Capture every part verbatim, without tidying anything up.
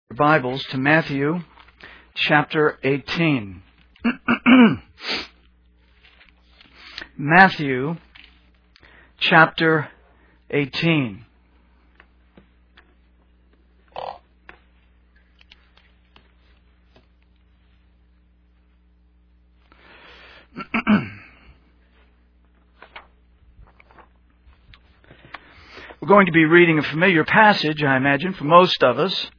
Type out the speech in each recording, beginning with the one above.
Bibles to Matthew chapter eighteen. Matthew chapter eighteen. We're going to be reading a familiar passage, I imagine, for most of us.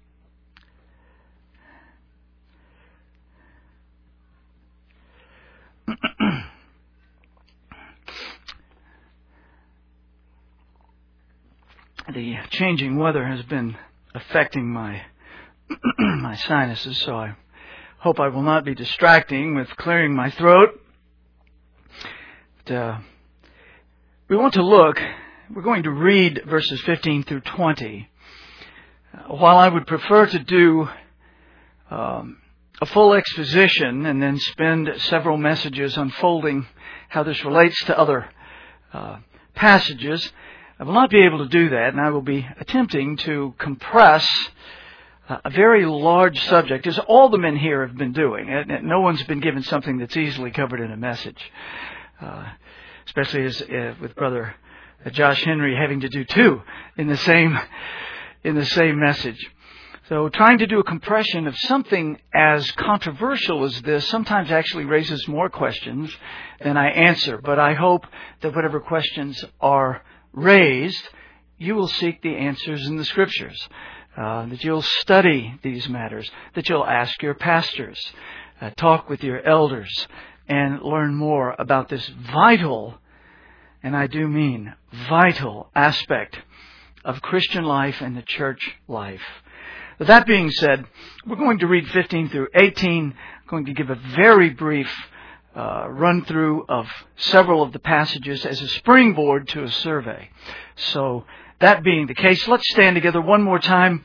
The changing weather has been affecting my my sinuses, so I hope I will not be distracting with clearing my throat. But, uh, we want to look, we're going to read verses fifteen through twenty. Uh, while I would prefer to do um, a full exposition and then spend several messages unfolding how this relates to other uh, passages, I will not be able to do that, and I will be attempting to compress a very large subject, as all the men here have been doing. No one's been given something that's easily covered in a message, uh, especially as uh, with Brother Josh Henry having to do two in the same in the same message. So trying to do a compression of something as controversial as this sometimes actually raises more questions than I answer. But I hope that whatever questions are raised, you will seek the answers in the Scriptures, uh, that you'll study these matters, that you'll ask your pastors, uh, talk with your elders, and learn more about this vital, and I do mean vital, aspect of Christian life and the church life. With that being said, we're going to read fifteen through eighteen. I'm going to give a very brief Uh, run through of several of the passages as a springboard to a survey. So that being the case, let's stand together one more time.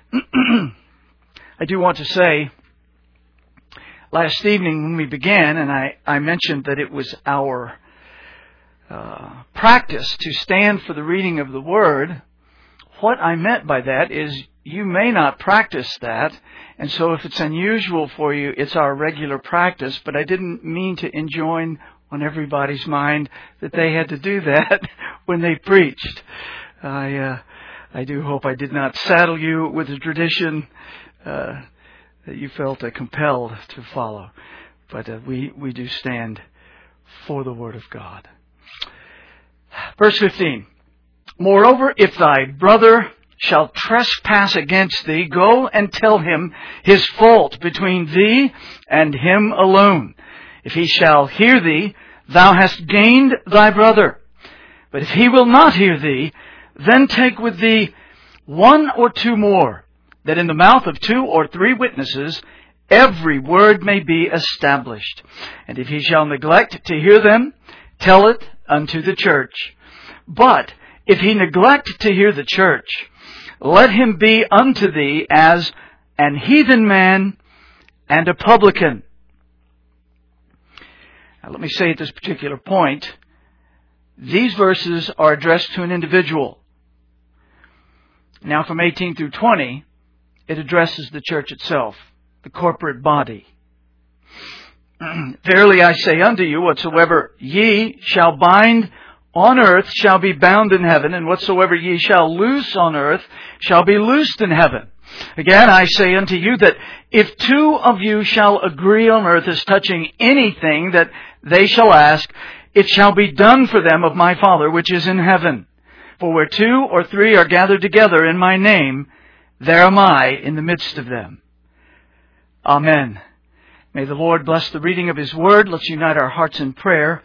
I do want to say, last evening when we began, and I, I mentioned that it was our uh, practice to stand for the reading of the Word. What I meant by that is you may not practice that, and so if it's unusual for you, it's our regular practice, but I didn't mean to enjoin on everybody's mind that they had to do that when they preached. I uh, I do hope I did not saddle you with a tradition uh, that you felt uh, compelled to follow, but uh, we, we do stand for the Word of God. Verse fifteen. Moreover, if thy brother shall trespass against thee, go and tell him his fault between thee and him alone. If he shall hear thee, thou hast gained thy brother. But if he will not hear thee, then take with thee one or two more, that in the mouth of two or three witnesses every word may be established. And if he shall neglect to hear them, tell it unto the church. But if he neglect to hear the church, let him be unto thee as an heathen man and a publican. Now, let me say at this particular point, these verses are addressed to an individual. Now, from eighteen through twenty, it addresses the church itself, the corporate body. Verily I say unto you, whatsoever ye shall bind on earth shall be bound in heaven, and whatsoever ye shall loose on earth shall be loosed in heaven. Again, I say unto you that if two of you shall agree on earth as touching anything that they shall ask, it shall be done for them of my Father which is in heaven. For where two or three are gathered together in my name, there am I in the midst of them. Amen. May the Lord bless the reading of His Word. Let's unite our hearts in prayer.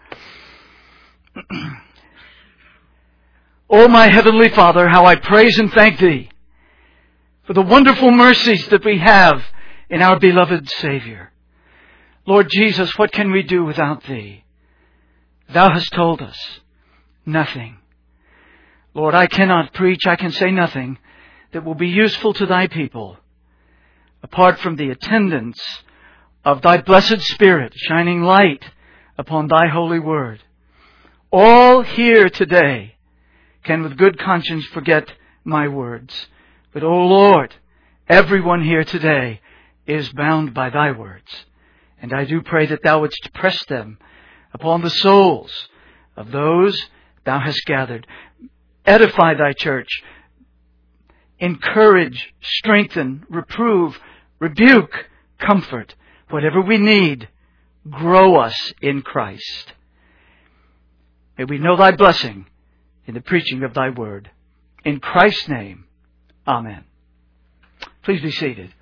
O my Heavenly Father, how I praise and thank Thee for the wonderful mercies that we have in our beloved Savior. Lord Jesus, what can we do without Thee? Thou hast told us nothing. Lord, I cannot preach, I can say nothing that will be useful to Thy people apart from the attendance of Thy blessed Spirit shining light upon Thy holy word. All here today can with good conscience forget my words. But, O Lord, Everyone here today is bound by Thy words. And I do pray that Thou wouldst press them upon the souls of those Thou hast gathered. Edify Thy church. Encourage, strengthen, reprove, rebuke, comfort. Whatever we need, grow us in Christ. May we know Thy blessing in the preaching of Thy word. In Christ's name, amen. Please be seated.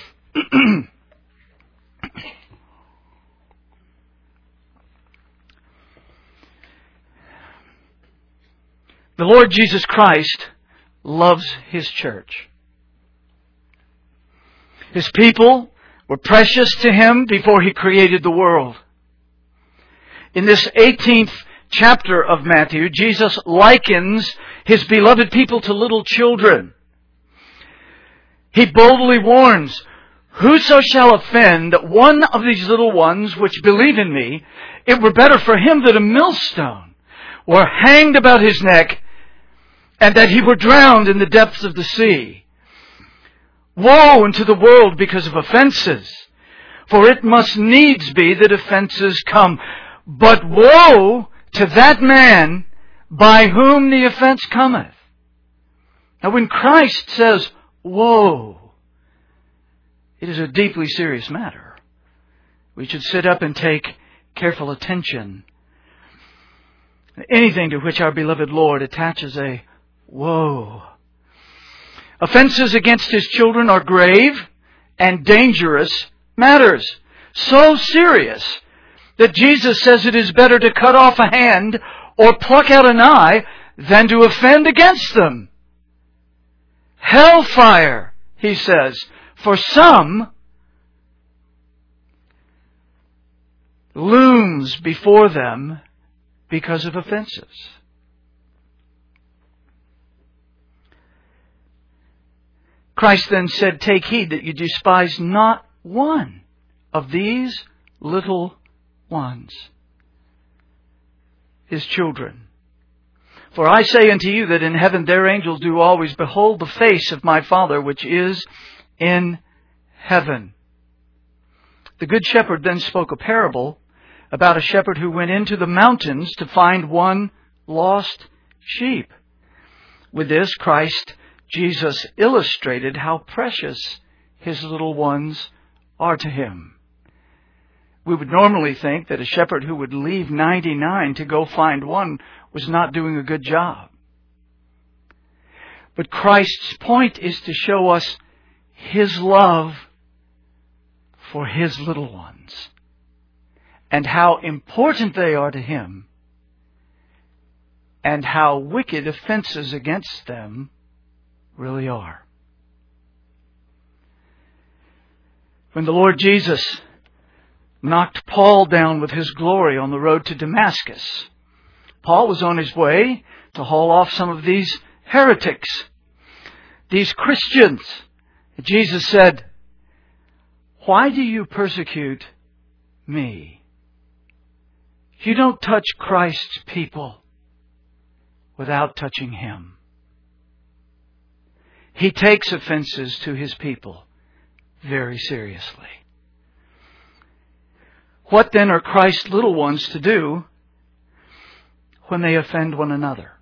The Lord Jesus Christ loves His church. His people were precious to Him before He created the world. In this eighteenth chapter of Matthew, Jesus likens His beloved people to little children. He boldly warns, "Whoso shall offend one of these little ones which believe in me, it were better for him that a millstone were hanged about his neck, and that he were drowned in the depths of the sea. Woe unto the world because of offenses, for it must needs be that offenses come. But woe to that man by whom the offense cometh." Now when Christ says, woe, it is a deeply serious matter. We should sit up and take careful attention. Anything to which our beloved Lord attaches a woe. Offenses against His children are grave and dangerous matters. So serious that Jesus says it is better to cut off a hand or pluck out an eye than to offend against them. Hellfire, He says, for some looms before them because of offenses. Christ then said, "Take heed that you despise not one of these little ones," His children. "For I say unto you that in heaven their angels do always behold the face of my Father which is in heaven." The Good Shepherd then spoke a parable about a shepherd who went into the mountains to find one lost sheep. With this, Christ Jesus illustrated how precious His little ones are to Him. We would normally think that a shepherd who would leave ninety-nine to go find one was not doing a good job. But Christ's point is to show us His love for His little ones and how important they are to Him and how wicked offenses against them really are. When the Lord Jesus knocked Paul down with His glory on the road to Damascus, Paul was on his way to haul off some of these heretics, these Christians. Jesus said, "Why do you persecute me?" You don't touch Christ's people without touching Him. He takes offenses to His people very seriously. What then are Christ's little ones to do when they offend one another?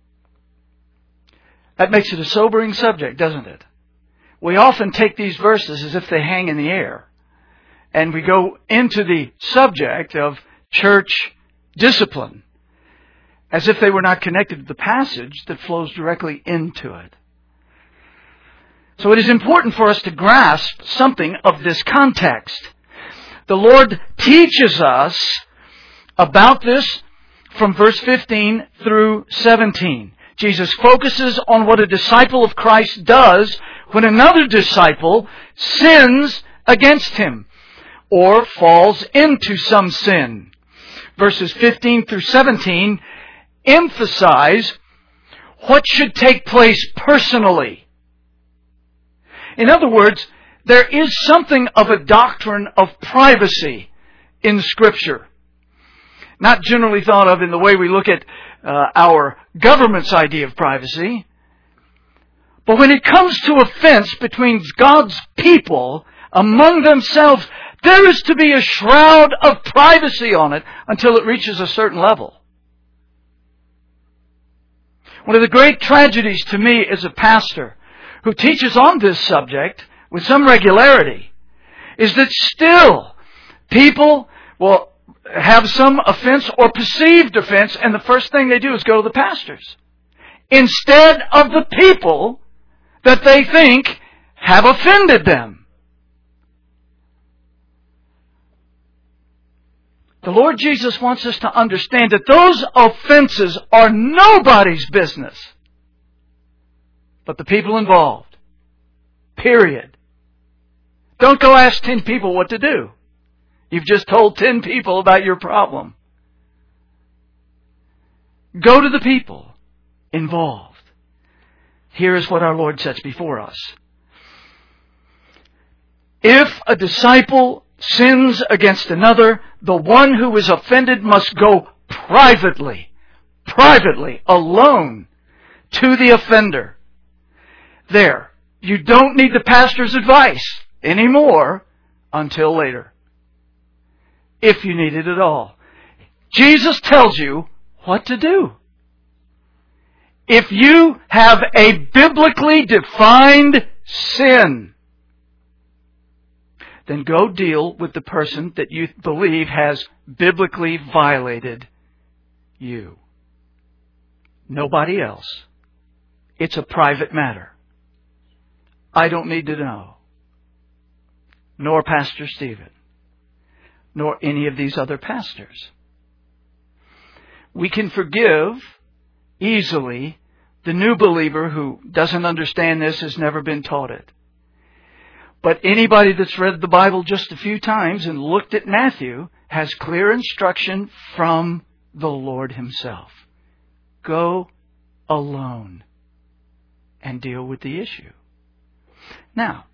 That makes it a sobering subject, doesn't it? We often take these verses as if they hang in the air, and we go into the subject of church discipline as if they were not connected to the passage that flows directly into it. So it is important for us to grasp something of this context. The Lord teaches us about this from verse fifteen through seventeen. Jesus focuses on what a disciple of Christ does when another disciple sins against him or falls into some sin. Verses fifteen through seventeen emphasize what should take place personally. In other words, there is something of a doctrine of privacy in Scripture. Not generally thought of in the way we look at uh, our government's idea of privacy, But when it comes to offense between God's people among themselves, there is to be a shroud of privacy on it until it reaches a certain level. One of the great tragedies to me as a pastor who teaches on this subject with some regularity is that still people will have some offense or perceived offense, and the first thing they do is go to the pastors instead of the people that they think have offended them. The Lord Jesus wants us to understand that those offenses are nobody's business but the people involved. Period. Don't go ask ten people what to do. You've just told ten people about your problem. Go to the people involved. Here is what our Lord sets before us. If a disciple sins against another, the one who is offended must go privately, privately, alone, to the offender. There. You don't need the pastor's advice anymore until later, if you need it at all. Jesus tells you what to do. If you have a biblically defined sin, then go deal with the person that you believe has biblically violated you. Nobody else. It's a private matter. I don't need to know. Nor Pastor Stephen. Nor any of these other pastors. We can forgive easily the new believer who doesn't understand this, has never been taught it. But anybody that's read the Bible just a few times and looked at Matthew has clear instruction from the Lord Himself. Go alone and deal with the issue. Now,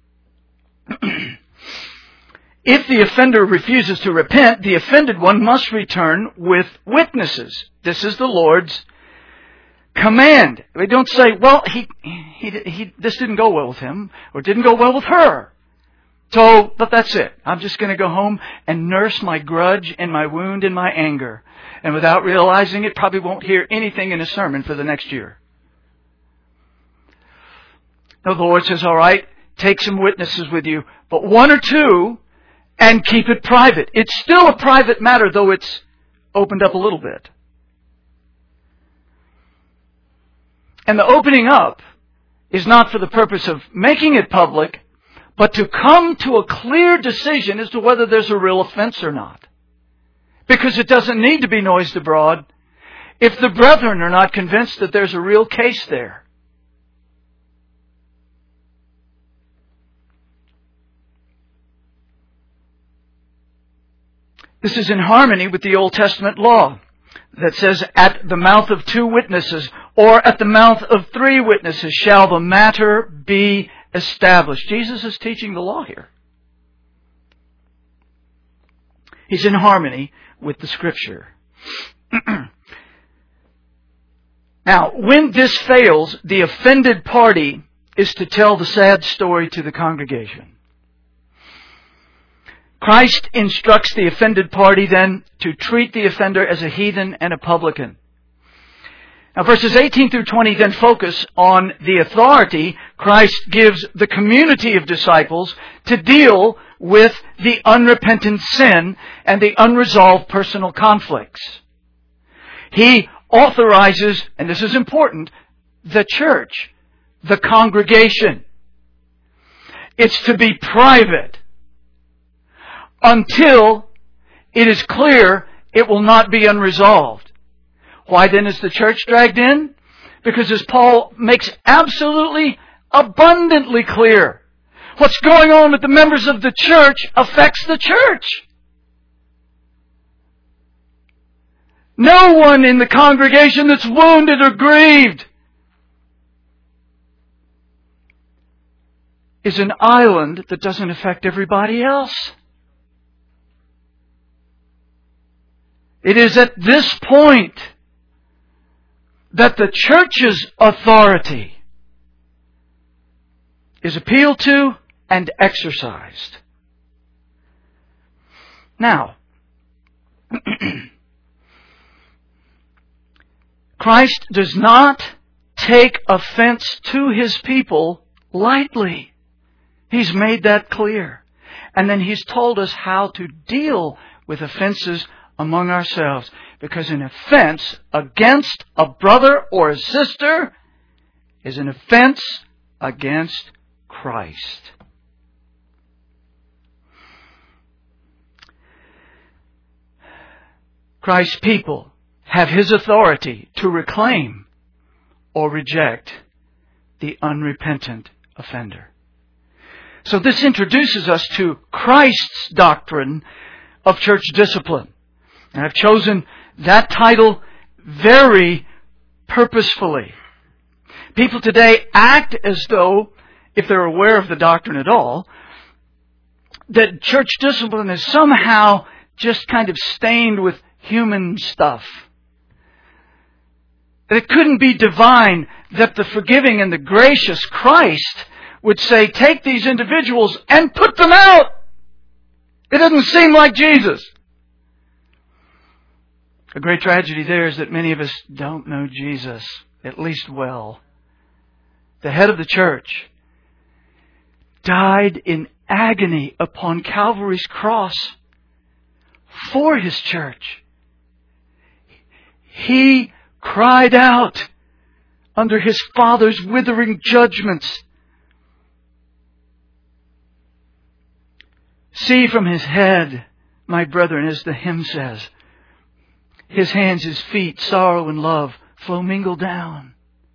if the offender refuses to repent, the offended one must return with witnesses. This is the Lord's command. We don't say, well, he, he, he, this didn't go well with him, or didn't go well with her. So, but that's it. I'm just going to go home and nurse my grudge and my wound and my anger. And without realizing it, probably won't hear anything in a sermon for the next year. No, the Lord says, all right, take some witnesses with you, but one or two, and keep it private. It's still a private matter, though it's opened up a little bit. And the opening up is not for the purpose of making it public, but to come to a clear decision as to whether there's a real offense or not. Because it doesn't need to be noised abroad if the brethren are not convinced that there's a real case there. This is in harmony with the Old Testament law that says, at the mouth of two witnesses or at the mouth of three witnesses shall the matter be established. Jesus is teaching the law here. He's in harmony with the Scripture. Now, when this fails, the offended party is to tell the sad story to the congregation. Christ instructs the offended party then to treat the offender as a heathen and a publican. Now verses eighteen through twenty then focus on the authority Christ gives the community of disciples to deal with the unrepentant sin and the unresolved personal conflicts. He authorizes, and this is important, the church, the congregation. It's to be private until it is clear it will not be unresolved. Why then is the church dragged in? Because as Paul makes absolutely abundantly clear, what's going on with the members of the church affects the church. No one in the congregation that's wounded or grieved is an island that doesn't affect everybody else. It is at this point that the church's authority is appealed to and exercised. Now, Christ does not take offense to His people lightly. He's made that clear. And then He's told us how to deal with offenses among ourselves. Because an offense against a brother or a sister is an offense against Christ. Christ's people have His authority to reclaim or reject the unrepentant offender. So this introduces us to Christ's doctrine of church discipline. And I've chosen that title very purposefully. People today act as though, if they're aware of the doctrine at all, that church discipline is somehow just kind of stained with human stuff. That it couldn't be divine, that the forgiving and the gracious Christ would say, take these individuals and put them out. It doesn't seem like Jesus. A great tragedy there is that many of us don't know Jesus, at least well. The head of the church died in agony upon Calvary's cross for His church. He cried out under His Father's withering judgments. See from His head, my brethren, as the hymn says, His hands, His feet, sorrow and love flow mingled down.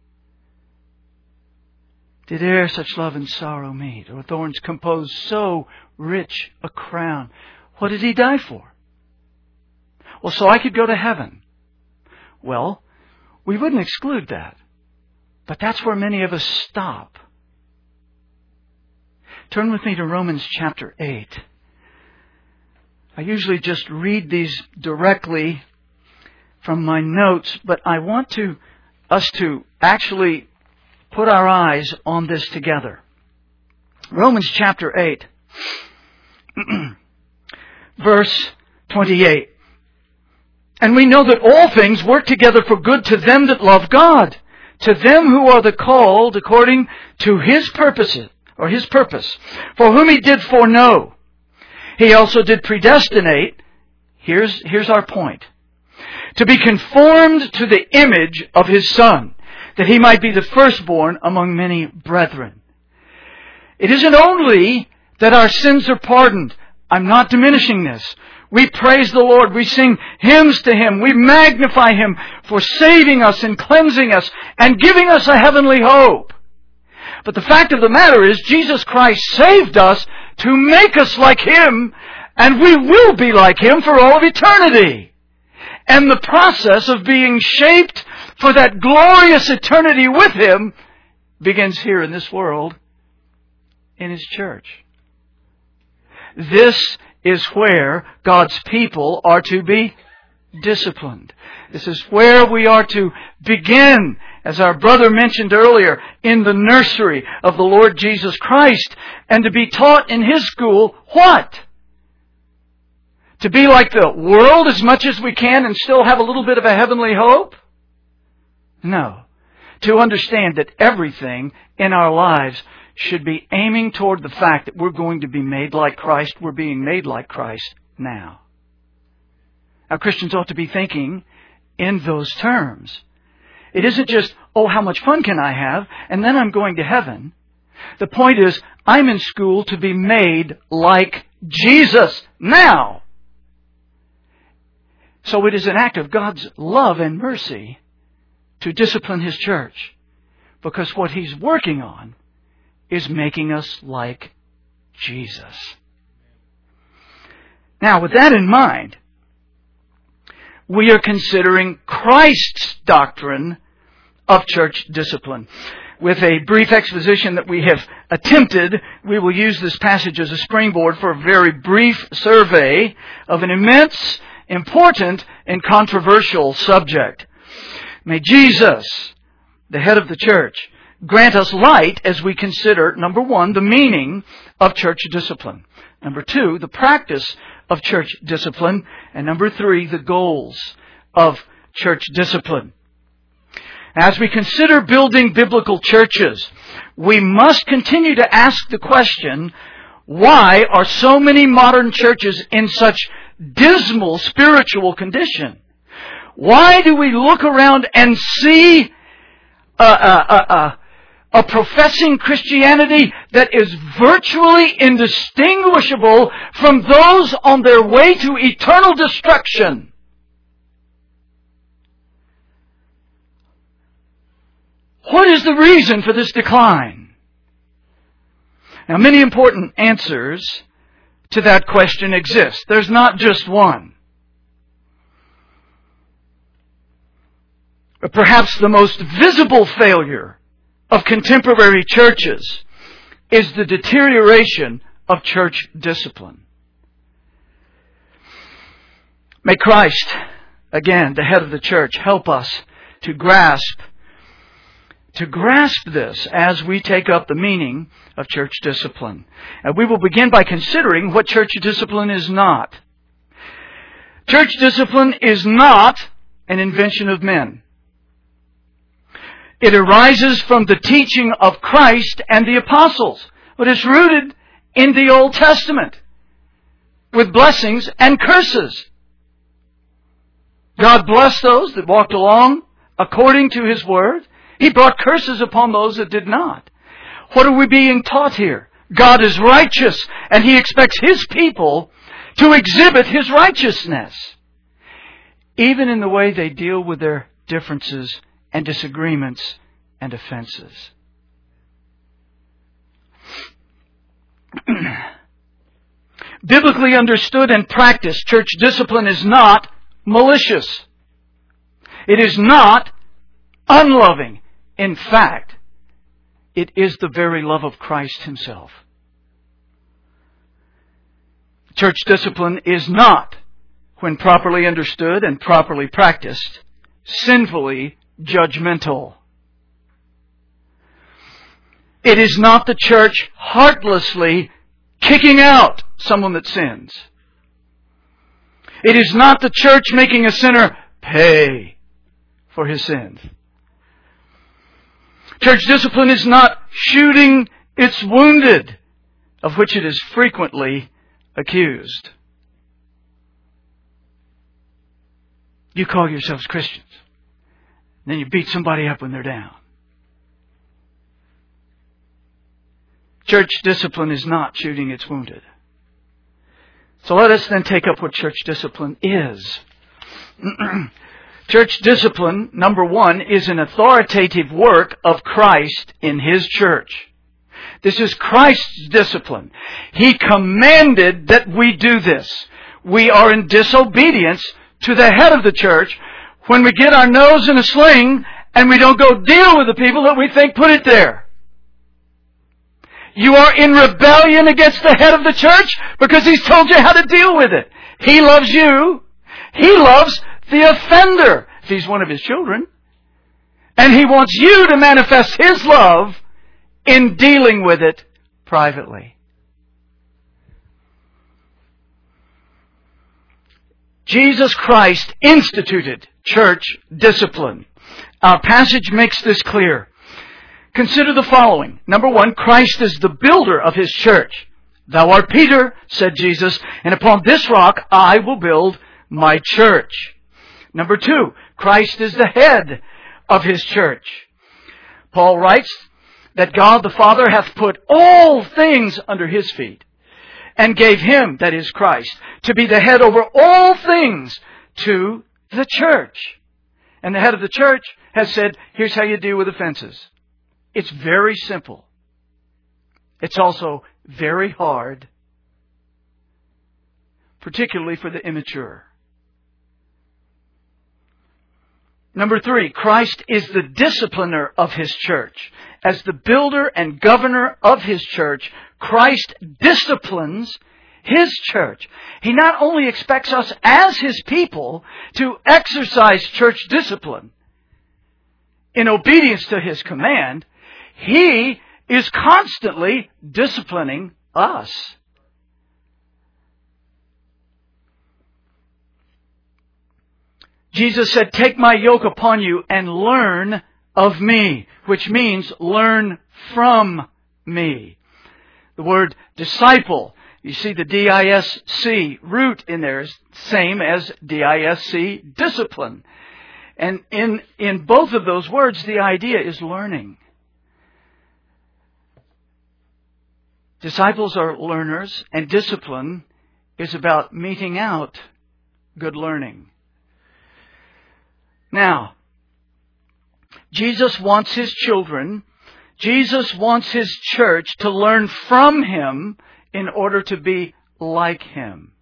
Did e'er such love and sorrow meet, or thorns compose so rich a crown? What did He die for? Well, so I could go to heaven. Well, we wouldn't exclude that. But that's where many of us stop. Turn with me to Romans chapter eight. I usually just read these directly from my notes, but I want to us to actually put our eyes on this together. Romans chapter eight, verse twenty-eight. And we know that all things work together for good to them that love God, to them who are the called according to His purposes, or His purpose, for whom He did foreknow. He also did predestinate, here's, here's our point, to be conformed to the image of His Son, that He might be the firstborn among many brethren. It isn't only that our sins are pardoned. I'm not diminishing this. We praise the Lord. We sing hymns to Him. We magnify Him for saving us and cleansing us and giving us a heavenly hope. But the fact of the matter is, Jesus Christ saved us to make us like Him, and we will be like Him for all of eternity. And the process of being shaped for that glorious eternity with Him begins here in this world, in His church. This is where God's people are to be disciplined. This is where we are to begin, as our brother mentioned earlier, in the nursery of the Lord Jesus Christ, and to be taught in His school what? To be like the world as much as we can and still have a little bit of a heavenly hope? No. To understand that everything in our lives should be aiming toward the fact that we're going to be made like Christ. We're being made like Christ now. Now, Christians ought to be thinking in those terms. It isn't just, oh, how much fun can I have, and then I'm going to heaven. The point is, I'm in school to be made like Jesus now. So it is an act of God's love and mercy to discipline His church, because what He's working on is making us like Jesus. Now, with that in mind, we are considering Christ's doctrine of church discipline. With a brief exposition that we have attempted, we will use this passage as a springboard for a very brief survey of an immense, important, and controversial subject. May Jesus, the head of the church, grant us light as we consider, number one, the meaning of church discipline. Number two, the practice of church discipline. And number three, the goals of church discipline. As we consider building biblical churches, we must continue to ask the question, why are so many modern churches in such dismal spiritual condition? Why do we look around and see a, a, a, a professing Christianity that is virtually indistinguishable from those on their way to eternal destruction? What is the reason for this decline? Now, many important answers to that question exist. There's not just one. But perhaps the most visible failure of contemporary churches is the deterioration of church discipline. May Christ, again, the head of the church, help us to grasp to grasp this as we take up the meaning of church discipline. And we will begin by considering what church discipline is not. Church discipline is not an invention of men. It arises from the teaching of Christ and the apostles, but it's rooted in the Old Testament with blessings and curses. God blessed those that walked along according to His Word. He brought curses upon those that did not. What are we being taught here? God is righteous, and He expects His people to exhibit His righteousness, even in the way they deal with their differences and disagreements and offenses. Biblically understood and practiced, church discipline is not malicious. It is not unloving. In fact, it is the very love of Christ Himself. Church discipline is not, when properly understood and properly practiced, sinfully judgmental. It is not the church heartlessly kicking out someone that sins. It is not the church making a sinner pay for his sins. Church discipline is not shooting its wounded, of which it is frequently accused. You call yourselves Christians, and then you beat somebody up when they're down. Church discipline is not shooting its wounded. So let us then take up what church discipline is. Church discipline, number one, is an authoritative work of Christ in His church. This is Christ's discipline. He commanded that we do this. We are in disobedience to the head of the church when we get our nose in a sling and we don't go deal with the people that we think put it there. You are in rebellion against the head of the church because He's told you how to deal with it. He loves you. He loves the offender, if he's one of His children. And He wants you to manifest His love in dealing with it privately. Jesus Christ instituted church discipline. Our passage makes this clear. Consider the following. Number one, Christ is the builder of His church. Thou art Peter, said Jesus, and upon this rock I will build my church. Number two, Christ is the head of His church. Paul writes that God the Father hath put all things under His feet and gave Him, that is Christ, to be the head over all things to the church. And the head of the church has said, here's how you deal with offenses. It's very simple. It's also very hard, particularly for the immature. Number three, Christ is the discipliner of His church. As the builder and governor of His church, Christ disciplines His church. He not only expects us as His people to exercise church discipline in obedience to His command, He is constantly disciplining us. Jesus said, "Take my yoke upon you and learn of me," which means learn from me. The word disciple, you see the D I S C root in there is same as D I S C, discipline. And in, in both of those words, the idea is learning. Disciples are learners, and discipline is about meting out good learning. Now, Jesus wants His children, Jesus wants His church to learn from Him in order to be like Him.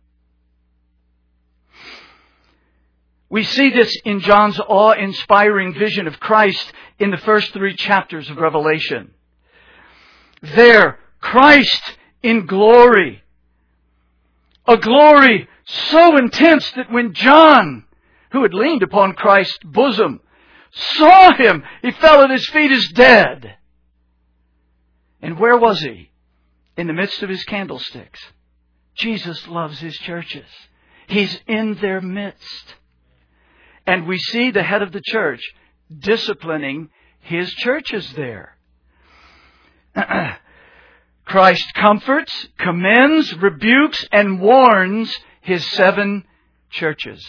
We see this in John's awe-inspiring vision of Christ in the first three chapters of Revelation. There, Christ in glory. A glory so intense that when John, who had leaned upon Christ's bosom, saw Him, he fell at His feet as dead. And where was He? In the midst of His candlesticks. Jesus loves His churches. He's in their midst. And we see the head of the church disciplining His churches there. Christ comforts, commends, rebukes, and warns His seven churches.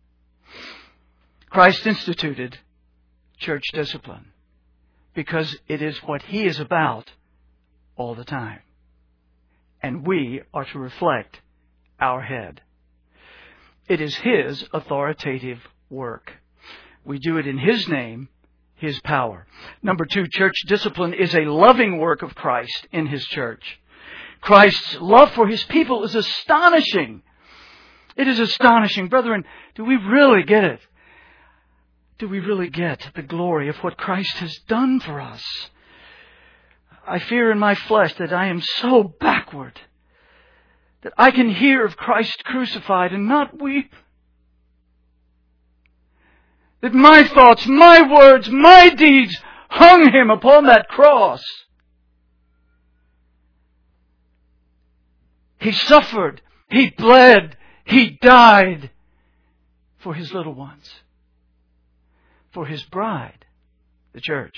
Christ instituted church discipline because it is what He is about all the time. And we are to reflect our head. It is His authoritative work. We do it in His name, His power. Number two, church discipline is a loving work of Christ in His church. Christ's love for His people is astonishing. It is astonishing. Brethren, do we really get it? Do we really get the glory of what Christ has done for us? I fear in my flesh that I am so backward that I can hear of Christ crucified and not weep. That my thoughts, my words, my deeds hung Him upon that cross. He suffered, He bled, He died for His little ones, for His bride, the church.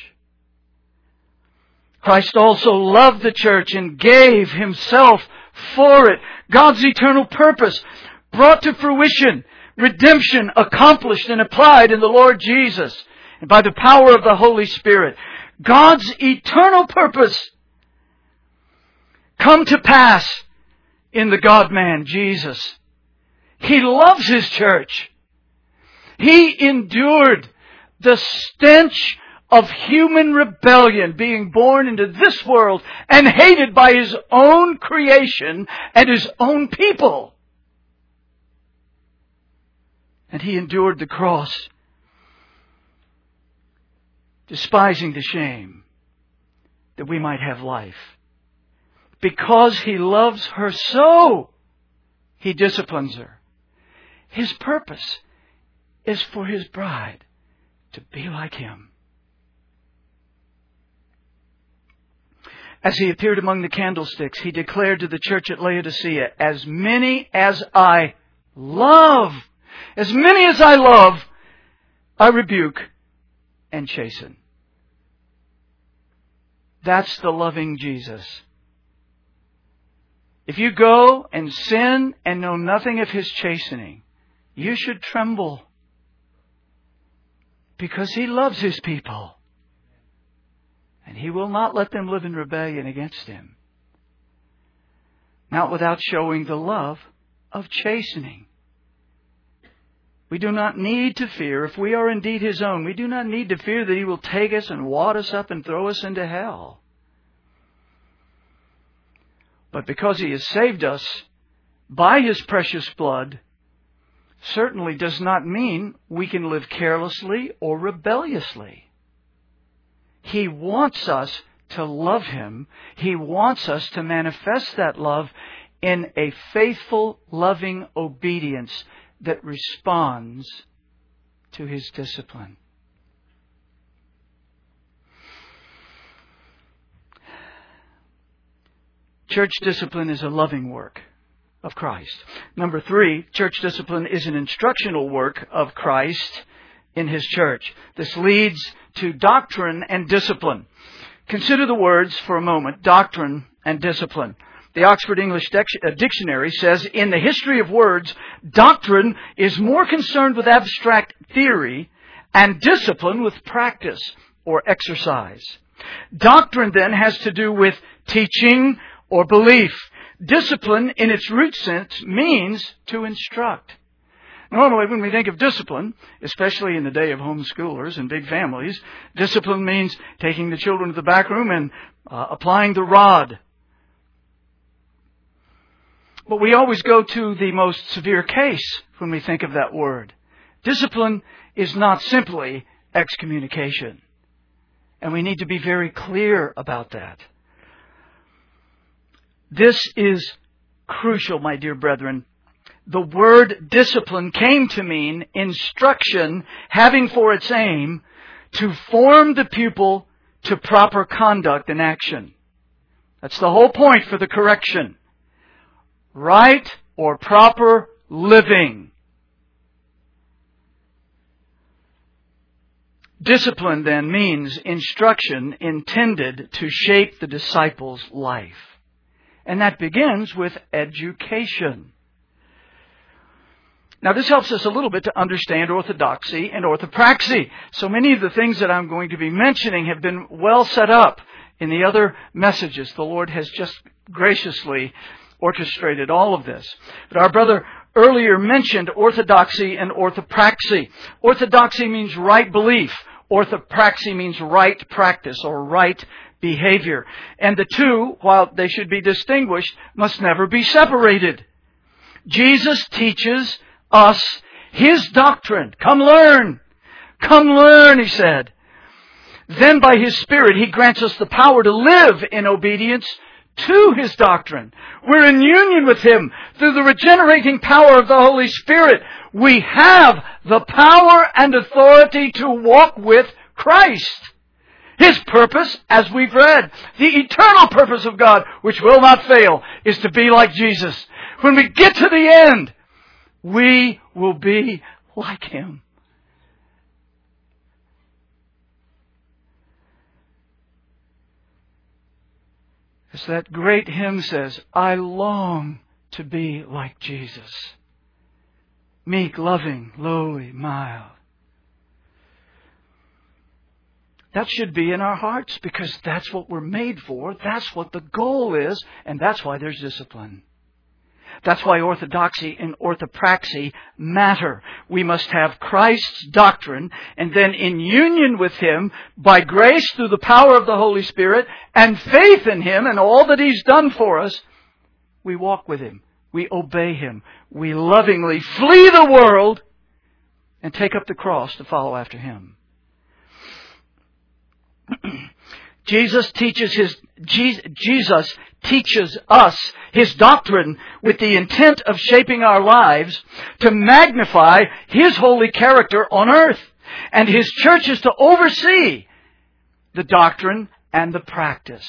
Christ also loved the church and gave Himself for it. God's eternal purpose brought to fruition, redemption accomplished and applied in the Lord Jesus and by the power of the Holy Spirit. God's eternal purpose come to pass in the God-man, Jesus. He loves His church. He endured the stench of human rebellion being born into this world and hated by His own creation and His own people. And He endured the cross, despising the shame, that we might have life. Because He loves her so, He disciplines her. His purpose is for His bride to be like Him. As He appeared among the candlesticks, He declared to the church at Laodicea, "As many as I love, as many as I love, I rebuke and chasten." That's the loving Jesus. If you go and sin and know nothing of His chastening, you should tremble. Because He loves His people. And He will not let them live in rebellion against Him. Not without showing the love of chastening. We do not need to fear, if we are indeed His own, we do not need to fear that He will take us and wad us up and throw us into hell. But because He has saved us by His precious blood, certainly does not mean we can live carelessly or rebelliously. He wants us to love Him. He wants us to manifest that love in a faithful, loving obedience that responds to His discipline. church discipline is a loving work of Christ. Number three, church discipline is an instructional work of Christ in His church. This leads to doctrine and discipline. Consider the words for a moment, doctrine and discipline. The Oxford English Dictionary says, in the history of words, doctrine is more concerned with abstract theory and discipline with practice or exercise. Doctrine then has to do with teaching or belief. Discipline, in its root sense, means to instruct. Normally, when we think of discipline, especially in the day of homeschoolers and big families, discipline means taking the children to the back room and uh, applying the rod. But we always go to the most severe case when we think of that word. Discipline is not simply excommunication. And we need to be very clear about that. This is crucial, my dear brethren. The word discipline came to mean instruction having for its aim to form the pupil to proper conduct and action. That's the whole point for the correction. Right or proper living. Discipline then means instruction intended to shape the disciple's life. And that begins with education. Now, this helps us a little bit to understand orthodoxy and orthopraxy. So many of the things that I'm going to be mentioning have been well set up in the other messages. The Lord has just graciously orchestrated all of this. But our brother earlier mentioned orthodoxy and orthopraxy. Orthodoxy means right belief. Orthopraxy means right practice or right behavior. And the two, while they should be distinguished, must never be separated. Jesus teaches us His doctrine. Come learn. Come learn, He said. Then by His Spirit, He grants us the power to live in obedience to His doctrine. We're in union with Him through the regenerating power of the Holy Spirit. We have the power and authority to walk with Christ. His purpose, as we've read, the eternal purpose of God, which will not fail, is to be like Jesus. When we get to the end, we will be like Him. As that great hymn says, I long to be like Jesus. Meek, loving, lowly, mild. That should be in our hearts because that's what we're made for. That's what the goal is. And that's why there's discipline. That's why orthodoxy and orthopraxy matter. We must have Christ's doctrine and then in union with Him by grace through the power of the Holy Spirit and faith in Him and all that He's done for us, we walk with Him. We obey Him. We lovingly flee the world and take up the cross to follow after Him. Jesus teaches his Jesus teaches us His doctrine with the intent of shaping our lives to magnify His holy character on earth. And His church is to oversee the doctrine and the practice.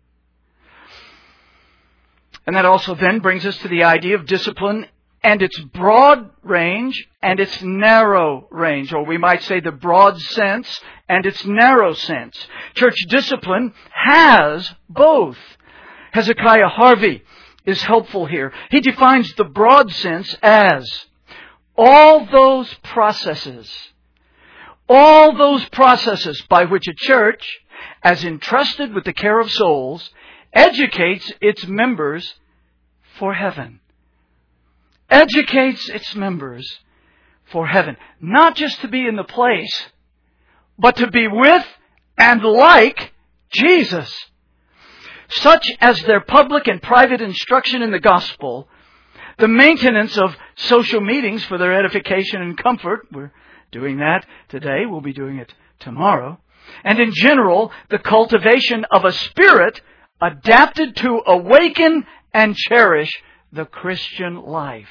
And that also then brings us to the idea of discipline and its broad range and its narrow range, or we might say the broad sense and its narrow sense. Church discipline has both. Hezekiah Harvey is helpful here. He defines the broad sense as all those processes, all those processes by which a church, as entrusted with the care of souls, educates its members for heaven. Educates its members for heaven. Not just to be in the place, but to be with and like Jesus. Such as their public and private instruction in the gospel, the maintenance of social meetings for their edification and comfort. We're doing that today. We'll be doing it tomorrow. And in general, the cultivation of a spirit adapted to awaken and cherish the Christian life.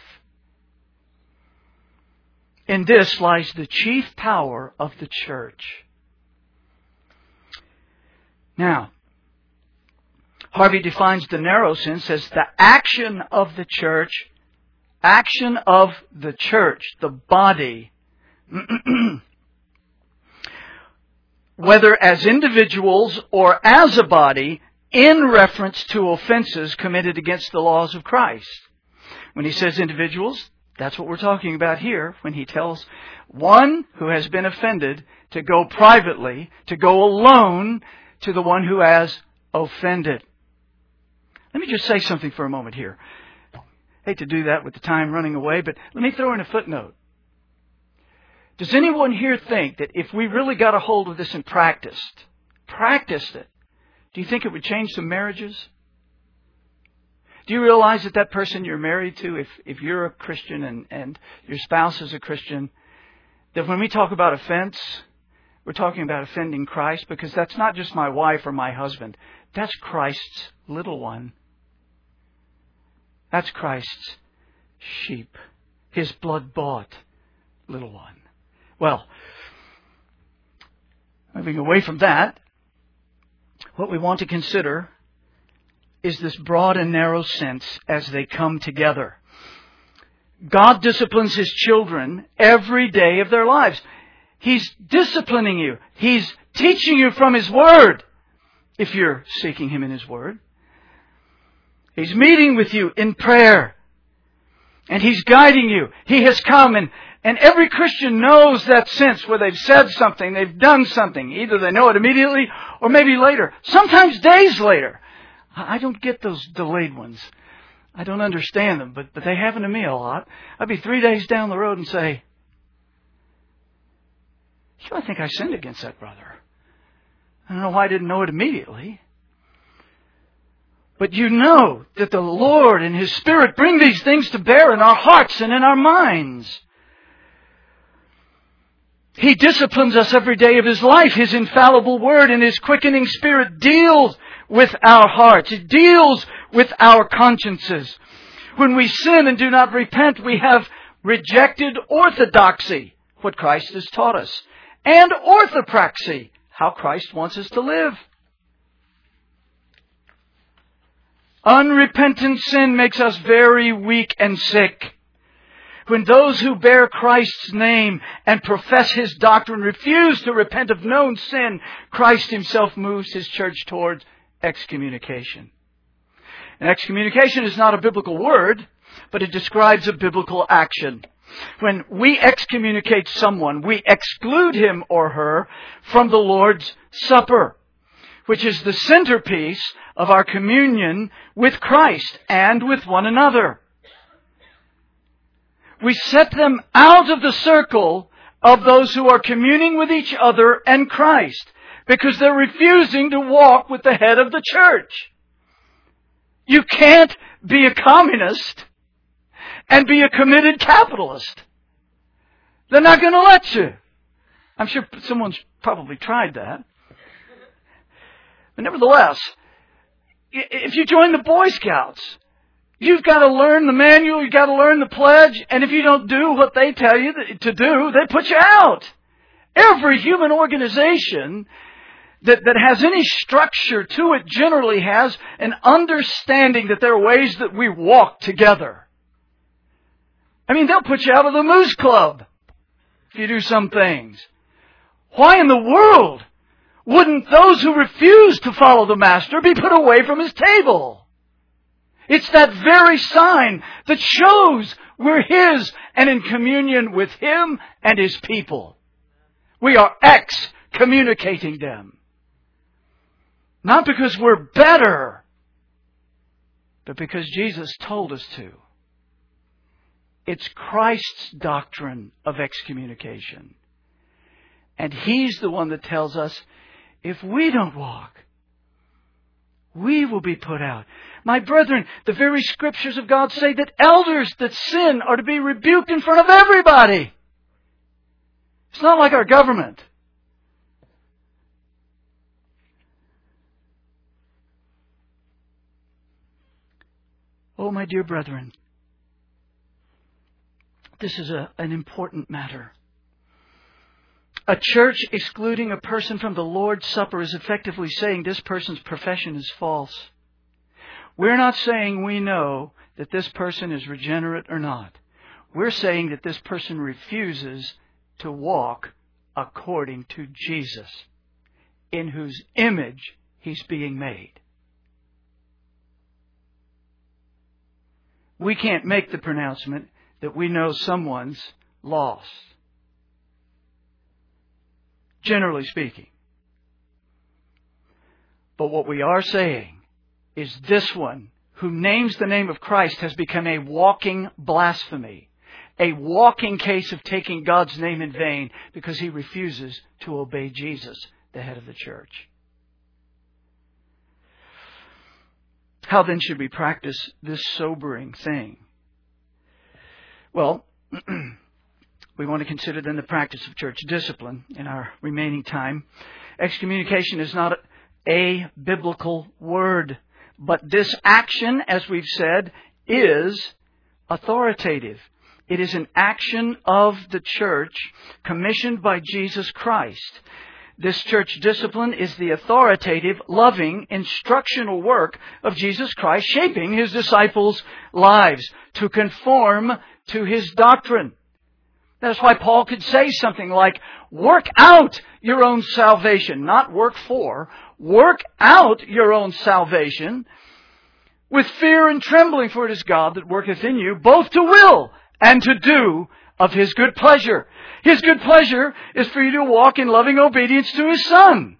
In this lies the chief power of the church. Now, Harvey defines the narrow sense as the action of the church, action of the church, the body, whether as individuals or as a body, in reference to offenses committed against the laws of Christ. When he says individuals, that's what we're talking about here when he tells one who has been offended to go privately, to go alone to the one who has offended. Let me just say something for a moment here. I hate to do that with the time running away, but let me throw in a footnote. Does anyone here think that if we really got a hold of this and practiced, practiced it, do you think it would change some marriages? Do you realize that that person you're married to, if, if you're a Christian and, and your spouse is a Christian, that when we talk about offense, we're talking about offending Christ, because that's not just my wife or my husband. That's Christ's little one. That's Christ's sheep. His blood-bought little one. Well, moving away from that, what we want to consider is this broad and narrow sense as they come together. God disciplines His children every day of their lives. He's disciplining you. He's teaching you from His Word, if you're seeking Him in His Word. He's meeting with you in prayer. And He's guiding you. He has come, and, and every Christian knows that sense where they've said something, they've done something. Either they know it immediately or maybe later. Sometimes days later. I don't get those delayed ones. I don't understand them, but, but they happen to me a lot. I'd be three days down the road and say, you know, I think I sinned against that brother. I don't know why I didn't know it immediately. But you know that the Lord and His Spirit bring these things to bear in our hearts and in our minds. He disciplines us every day of His life. His infallible Word and His quickening Spirit deals with our hearts. It deals with our consciences. When we sin and do not repent, we have rejected orthodoxy, what Christ has taught us, and orthopraxy, how Christ wants us to live. Unrepentant sin makes us very weak and sick. When those who bear Christ's name and profess His doctrine refuse to repent of known sin, Christ Himself moves His church towards excommunication. And excommunication is not a biblical word, but it describes a biblical action. When we excommunicate someone, we exclude him or her from the Lord's Supper, which is the centerpiece of our communion with Christ and with one another. We set them out of the circle of those who are communing with each other and Christ, because they're refusing to walk with the head of the church. You can't be a communist and be a committed capitalist. They're not going to let you. I'm sure someone's probably tried that. But nevertheless, if you join the Boy Scouts, you've got to learn the manual, you've got to learn the pledge, and if you don't do what they tell you to do, they put you out. Every human organization that, that has any structure to it generally has an understanding that there are ways that we walk together. I mean, they'll put you out of the Moose Club if you do some things. Why in the world wouldn't those who refuse to follow the Master be put away from His table? It's that very sign that shows we're His and in communion with Him and His people. We are excommunicating them. Not because we're better, but because Jesus told us to. It's Christ's doctrine of excommunication. And He's the one that tells us, if we don't walk, we will be put out. My brethren, the very Scriptures of God say that elders that sin are to be rebuked in front of everybody. It's not like our government. Oh, my dear brethren, this is a, an important matter. A church excluding a person from the Lord's Supper is effectively saying this person's profession is false. We're not saying we know that this person is regenerate or not. We're saying that this person refuses to walk according to Jesus, in whose image he's being made. We can't make the pronouncement that we know someone's lost, generally speaking. But what we are saying is this one, who names the name of Christ, has become a walking blasphemy, a walking case of taking God's name in vain because he refuses to obey Jesus, the head of the church. How then should we practice this sobering thing? Well, we want to consider then the practice of church discipline in our remaining time. Excommunication is not a biblical word, but this action, as we've said, is authoritative. It is an action of the church commissioned by Jesus Christ. This church discipline is the authoritative, loving, instructional work of Jesus Christ, shaping His disciples' lives to conform to His doctrine. That's why Paul could say something like, work out your own salvation, not work for, work out your own salvation with fear and trembling, for it is God that worketh in you, both to will and to do of His good pleasure. His good pleasure is for you to walk in loving obedience to His Son.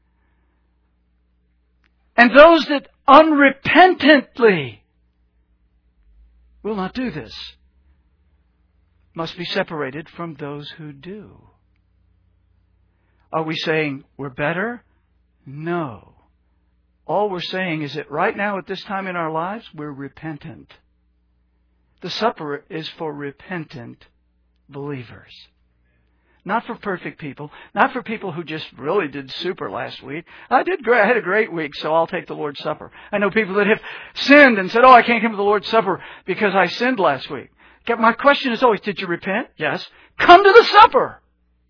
And those that unrepentantly will not do this must be separated from those who do. Are we saying we're better? No. All we're saying is that right now at this time in our lives, we're repentant. The supper is for repentant believers. Not for perfect people. Not for people who just really did super last week. I did great. I had a great week, so I'll take the Lord's Supper. I know people that have sinned and said, oh, I can't come to the Lord's Supper because I sinned last week. My question is always, did you repent? Yes. Come to the supper.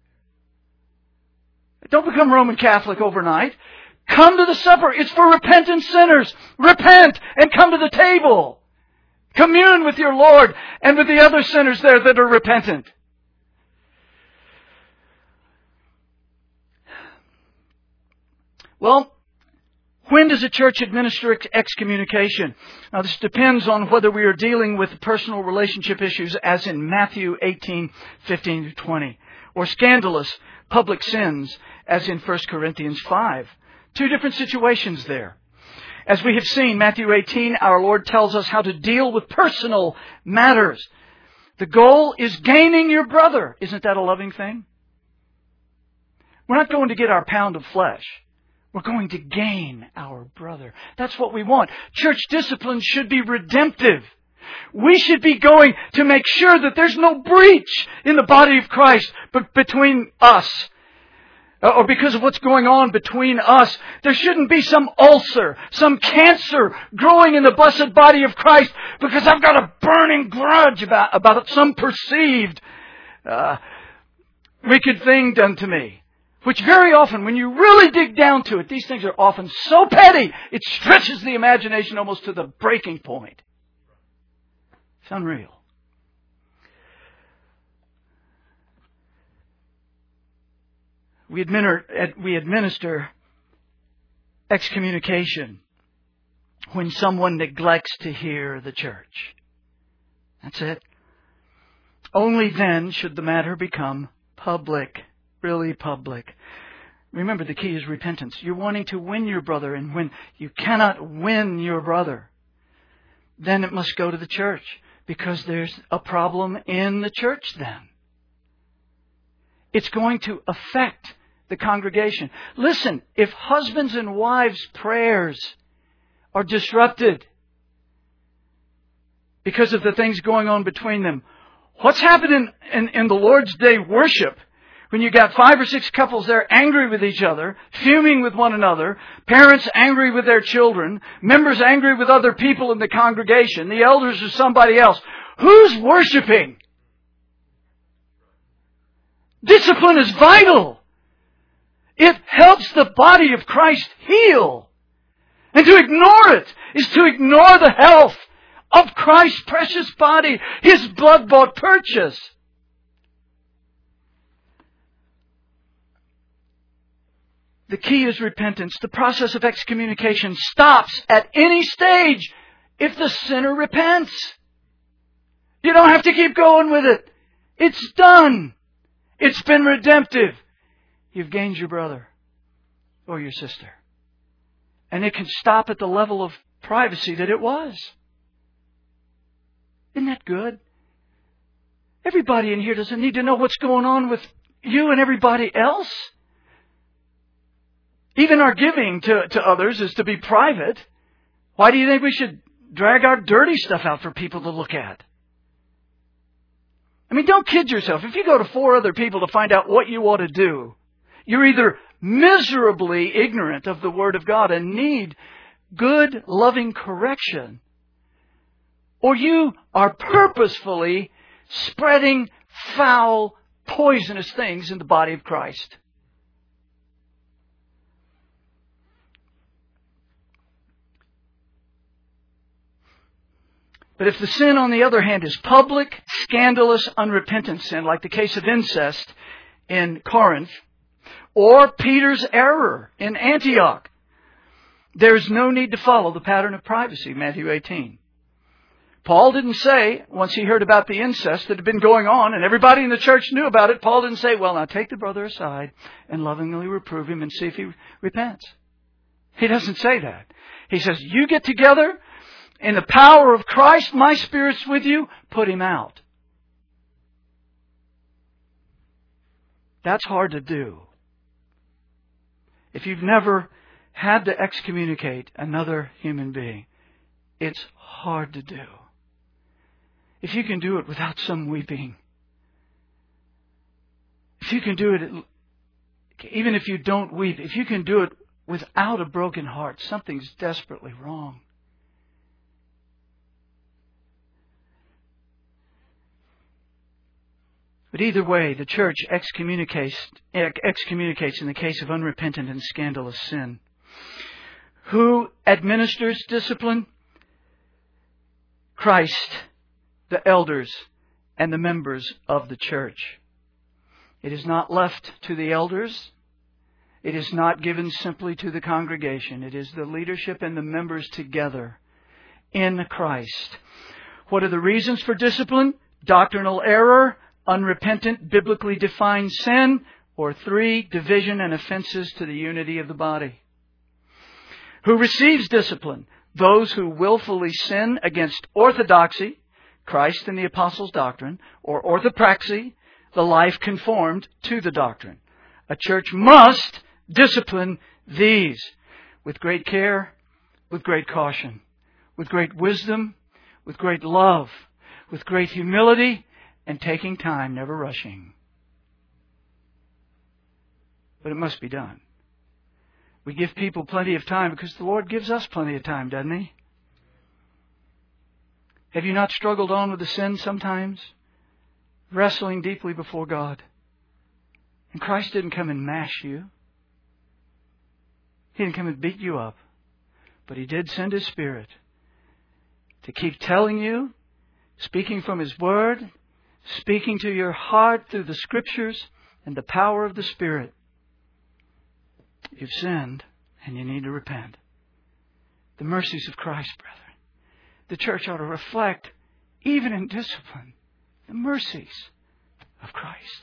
Don't become Roman Catholic overnight. Come to the supper. It's for repentant sinners. Repent and come to the table. Commune with your Lord and with the other sinners there that are repentant. Well, when does a church administer excommunication? Now, this depends on whether we are dealing with personal relationship issues, as in Matthew eighteen, fifteen to twenty, or scandalous public sins, as in First Corinthians five. Two different situations there. As we have seen, Matthew eighteen, our Lord tells us how to deal with personal matters. The goal is gaining your brother. Isn't that a loving thing? We're not going to get our pound of flesh. We're going to gain our brother. That's what we want. Church discipline should be redemptive. We should be going to make sure that there's no breach in the body of Christ but between us. Or because of what's going on between us. There shouldn't be some ulcer, some cancer growing in the blessed body of Christ because I've got a burning grudge about, about some perceived uh, wicked thing done to me. Which very often, when you really dig down to it, these things are often so petty, it stretches the imagination almost to the breaking point. It's unreal. We administer, we administer excommunication when someone neglects to hear the church. That's it. Only then should the matter become public. Really public. Remember, the key is repentance. You're wanting to win your brother, and when you cannot win your brother, then it must go to the church, because there's a problem in the church then. It's going to affect the congregation. Listen, if husbands and wives' prayers are disrupted because of the things going on between them, what's happening in, in the Lord's Day worship? When you got five or six couples there angry with each other, fuming with one another, parents angry with their children, members angry with other people in the congregation, the elders or somebody else, who's worshiping? Discipline is vital. It helps the body of Christ heal. And to ignore it is to ignore the health of Christ's precious body, His blood-bought purchase. The key is repentance. The process of excommunication stops at any stage if the sinner repents. You don't have to keep going with it. It's done. It's been redemptive. You've gained your brother or your sister. And it can stop at the level of privacy that it was. Isn't that good? Everybody in here doesn't need to know what's going on with you and everybody else. Even our giving to, to others is to be private. Why do you think we should drag our dirty stuff out for people to look at? I mean, don't kid yourself. If you go to four other people to find out what you ought to do, you're either miserably ignorant of the Word of God and need good, loving correction, or you are purposefully spreading foul, poisonous things in the body of Christ. But if the sin, on the other hand, is public, scandalous, unrepentant sin, like the case of incest in Corinth, or Peter's error in Antioch, there's no need to follow the pattern of privacy, Matthew eighteen. Paul didn't say, once he heard about the incest that had been going on, and everybody in the church knew about it, Paul didn't say, well, now take the brother aside and lovingly reprove him and see if he repents. He doesn't say that. He says, you get together, in the power of Christ, my Spirit's with you, put him out. That's hard to do. If you've never had to excommunicate another human being, it's hard to do. If you can do it without some weeping, if you can do it, even if you don't weep, if you can do it without a broken heart, something's desperately wrong. But either way, the church excommunicates, excommunicates in the case of unrepentant and scandalous sin. Who administers discipline? Christ, the elders, and the members of the church. It is not left to the elders. It is not given simply to the congregation. It is the leadership and the members together in Christ. What are the reasons for discipline? Doctrinal error, unrepentant, biblically defined sin, or three, division and offenses to the unity of the body. Who receives discipline? Those who willfully sin against orthodoxy, Christ and the apostles' doctrine, or orthopraxy, the life conformed to the doctrine. A church must discipline these with great care, with great caution, with great wisdom, with great love, with great humility, and taking time, never rushing. But it must be done. We give people plenty of time because the Lord gives us plenty of time, doesn't He? Have you not struggled on with the sin sometimes? Wrestling deeply before God. And Christ didn't come and mash you. He didn't come and beat you up. But He did send His Spirit to keep telling you, speaking from His Word, speaking to your heart through the Scriptures and the power of the Spirit. You've sinned and you need to repent. The mercies of Christ, brethren. The church ought to reflect, even in discipline, the mercies of Christ.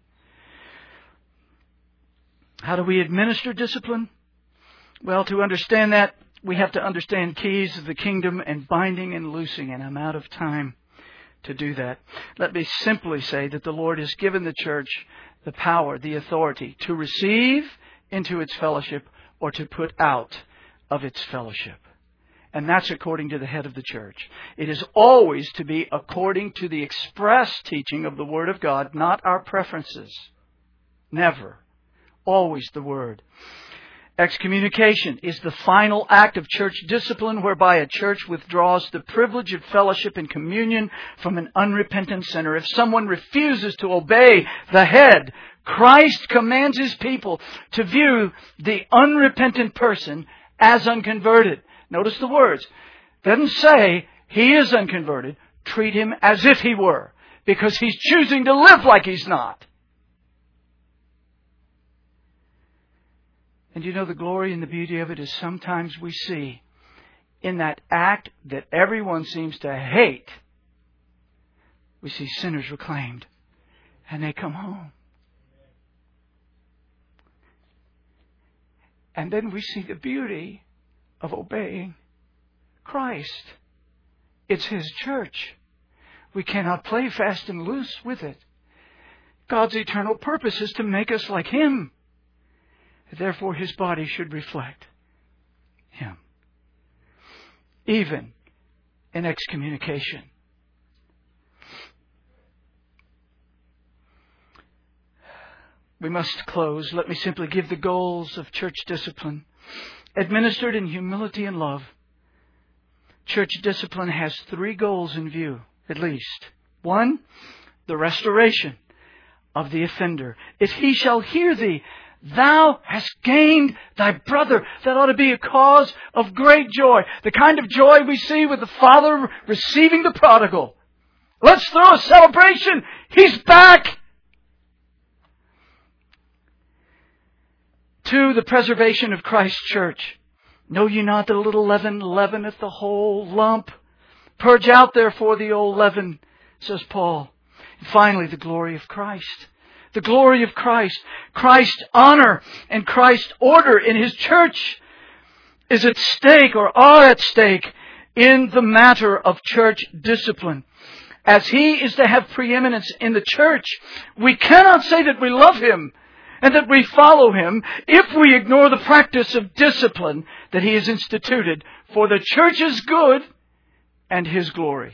How do we administer discipline? Well, to understand that, we have to understand keys of the kingdom and binding and loosing, and I'm out of time to do that. Let me simply say that the Lord has given the church the power, the authority to receive into its fellowship or to put out of its fellowship. And that's according to the head of the church. It is always to be according to the express teaching of the Word of God, not our preferences. Never. Always the Word. Excommunication is the final act of church discipline whereby a church withdraws the privilege of fellowship and communion from an unrepentant sinner. If someone refuses to obey the head, Christ commands His people to view the unrepentant person as unconverted. Notice the words. It doesn't say he is unconverted. Treat him as if he were, because he's choosing to live like he's not. And you know, the glory and the beauty of it is sometimes we see in that act that everyone seems to hate, we see sinners reclaimed and they come home. And then we see the beauty of obeying Christ. It's His church. We cannot play fast and loose with it. God's eternal purpose is to make us like Him. Therefore, His body should reflect Him. Even in excommunication. We must close. Let me simply give the goals of church discipline. Administered in humility and love. Church discipline has three goals in view, at least. One, the restoration of the offender. If he shall hear thee, thou hast gained thy brother. That ought to be a cause of great joy. The kind of joy we see with the father receiving the prodigal. Let's throw a celebration. He's back. Two, the preservation of Christ's church. Know ye not that a little leaven leaveneth the whole lump? Purge out therefore the old leaven, says Paul. And finally, the glory of Christ. The glory of Christ. Christ's honor and Christ's order in His church is at stake, or are at stake, in the matter of church discipline. As He is to have preeminence in the church, we cannot say that we love Him and that we follow Him if we ignore the practice of discipline that He has instituted for the church's good and His glory.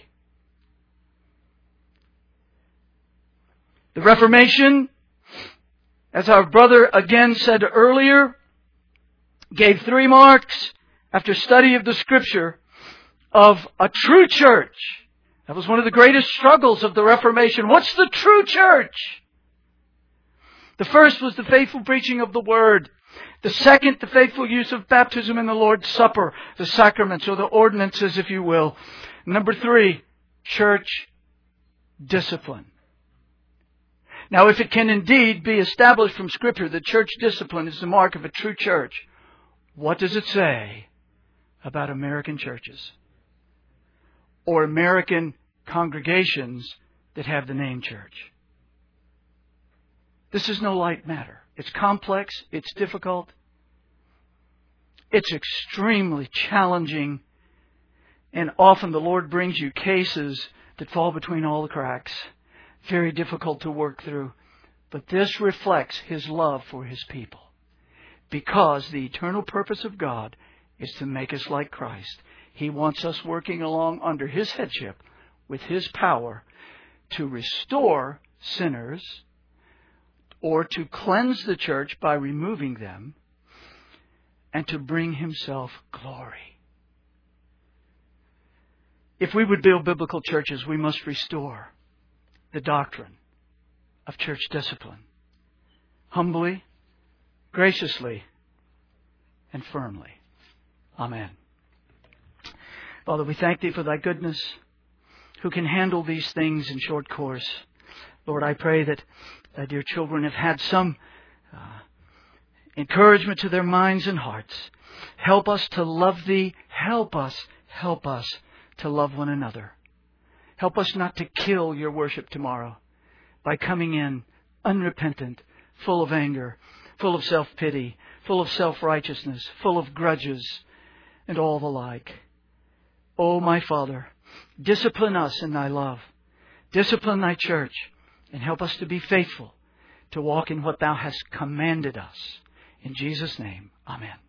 The Reformation, as our brother again said earlier, gave three marks after study of the Scripture of a true church. That was one of the greatest struggles of the Reformation. What's the true church? The first was the faithful preaching of the Word. The second, the faithful use of baptism and the Lord's Supper, the sacraments or the ordinances, if you will. Number three, church discipline. Now, if it can indeed be established from Scripture that church discipline is the mark of a true church, what does it say about American churches? Or American congregations that have the name church? This is no light matter. It's complex. It's difficult. It's extremely challenging. And often the Lord brings you cases that fall between all the cracks. Very difficult to work through. But this reflects His love for His people. Because the eternal purpose of God is to make us like Christ. He wants us working along under His headship with His power to restore sinners or to cleanse the church by removing them and to bring Himself glory. If we would build biblical churches, we must restore the doctrine of church discipline. Humbly, graciously, and firmly. Amen. Father, we thank Thee for Thy goodness, who can handle these things in short course. Lord, I pray that Thy dear children have had some uh, encouragement to their minds and hearts. Help us to love Thee. Help us, help us to love one another. Help us not to kill Your worship tomorrow by coming in unrepentant, full of anger, full of self-pity, full of self-righteousness, full of grudges, and all the like. Oh, my Father, discipline us in Thy love. Discipline Thy church, and help us to be faithful to walk in what Thou hast commanded us. In Jesus' name, amen.